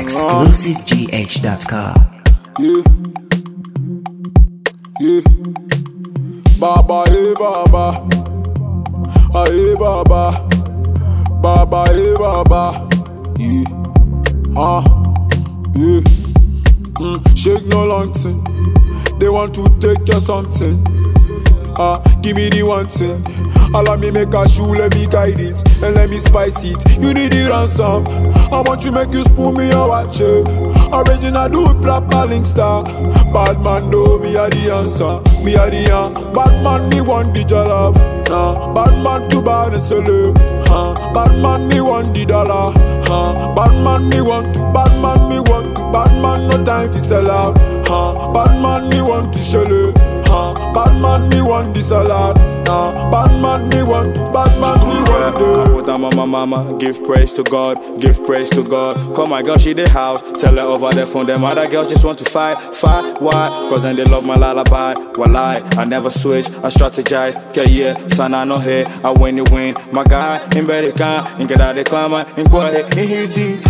ExclusiveGH.com. Yeah. Yeah. Baba, hey Baba. Hey Baba. Baba, hey Baba. Yeah. Yeah. Shake no long thing. They want to take your something. Give me the one thing. Allow me make a shoe, let me guide it, and let me spice it. You need the ransom. I want you make you spoon me or watch it. Original do it proper link star. Bad man do me a the answer. Me a the bad man me want the jollof. Bad man too bad and solo. Bad man me want the dollar. Bad man me want to. Bad man me want to. Bad man no time for sell out. Bad man me want to show it. Bad man me want the salad. Bad man me want to. Bad man me want to. I put on my mama, give praise to God, give praise to God. Call my girl, she the house, tell her over the phone. Them other girls just want to fight, why? Cause then they love my lullaby. Well, I never switch, I strategize. Yeah, son, I know here, I win the win. My guy, in better can, in get out the climber, in go ahead, in hit it.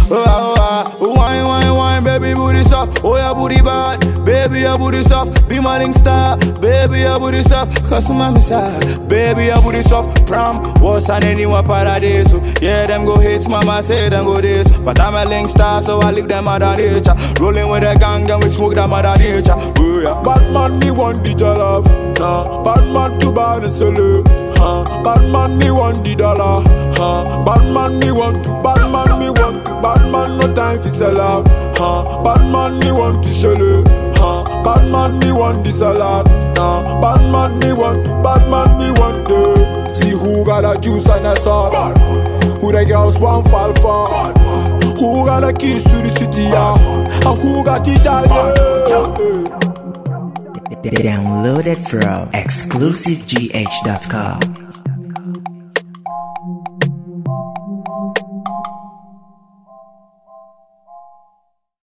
Wine, baby, booty soft. Oh, yeah, booty bad, baby, your booty soft. Be my link star, baby, your booty soft. Cause my side. Baby, your booty soft, prom was an anyone paradise. Yeah, them go hits, mama say them go this. But I'm a link star, so I leave them out of nature. Rolling with a gang and we smoke them out of nature. Oh, yeah. Bad man, me want the jollof. Bad man too bad and solo. Bad man, me want the dollar. Bad man, me want to. Bad man, me want to. Bad man, no time for sell out. Bad man, me want to show it. Bad man, me want the salad. Bad man, me want to. Bad man, me want to. See who got a juice and a sauce. Who the girls want fall for. Who got the keys to the city, yeah. And who got the dollar. Downloaded from ExclusiveGH.com.